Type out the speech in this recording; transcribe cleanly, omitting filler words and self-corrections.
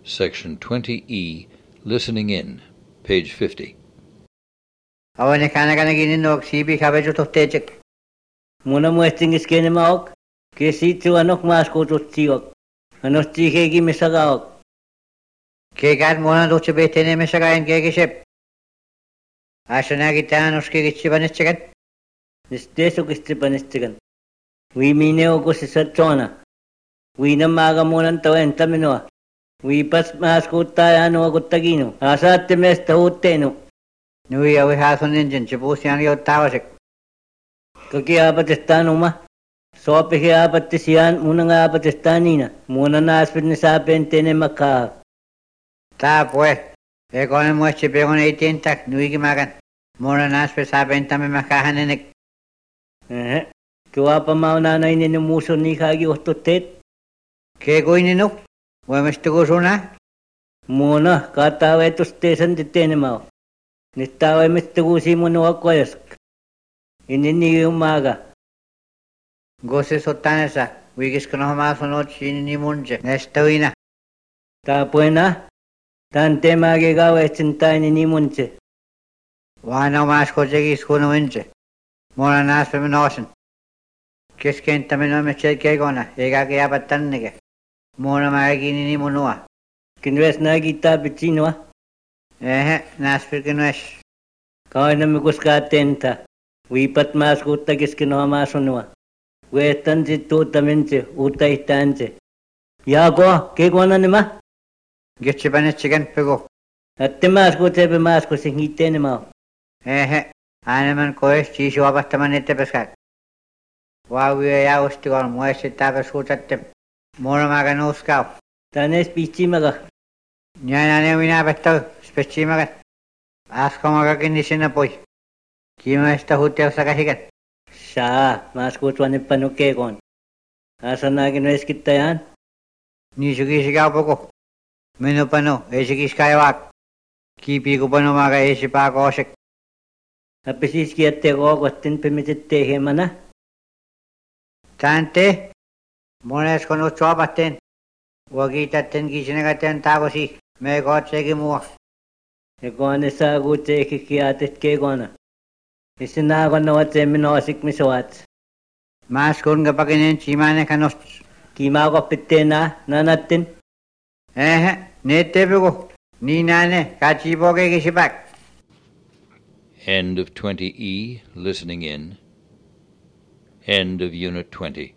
Section 20E, Listening In, page 50. Awani kana ginin nok sibi kabejo tohtejek. Muna muesting iskene maok, ke situ anok mas ko totiok. Anos tihegi misagaok. Kegan mona doche betene mesagain gegeshep. Ashana gitan uske gichibanetchegan. Nisteso gistripanestigan. We mineo ko si Satona. We na maga munan tawen taminoa. We pas mas ko tayano agutagino. Asa temes tahuteno. Nui awi hason engine chibusian yo tawasek. Kaki apatestano ma. Sope ke apatesian muna nga apatestanina. Muna na aspit ni sapen tene maka. Ta pues. Ekone mueche begon 18 tak nui gimagan. Mona naspe saben tame makahanenek. Kaya pa maunanay ni muso ni kagi ototet. Ke goininuk. Wemestigo suna. Muna katawa ito station ditene mao. Nistawa mistigo si muno akoyask. Inini umaga. Gose sotanesa. Wigis kono hamaso no chini ni munje. Nestawina. Ta buena. Tante magigawa chinta ni munche. Wana mas kojegi skono winche. Mona naspe menosen. Kisken tamino meche kegona. Ega ke abatanege. Mona magini ni munua. Kinwes na gita bichinoa. Naspe kinwes. Kaya na miguska atenta. Wipat mas kuta kiskino amasunua. Wetan si tuta minche. Uta itanche. Yago, kegona nima? Gichibanetchigan pego. Atte mas kutebe mas kusingite nima. Aneman koes chisho abastamanete peskat. Wawi ya ustigon muese tabes hutatte. Mona maga nuskaw. Tanes pichimaga. Nyanane wina bettaw spechimaga. Asko maga kinisina poi. Kima esta hutew sakahigan. Sha, mas kutwane panuke kon. Asa nagin wes kita yan? Nisugisigaw poko. Meno pano, esigis kayawak. Kipi ko pano maga esipa kosek. Apisis kiatte gogotin pemititte hemana. Tante, mones kono chobaten. Wagitaten gisinagaten tagosi. Me gotsegi mua. Egone sa gute kikiatet kegona. Isinago na watse minosik miswats. Mas kun kapaginin chimane kanos. Kimago pitena nanatin. Netebego. Ni nane kachiboge gisibak. End of 20E, Listening In. End of Unit 20.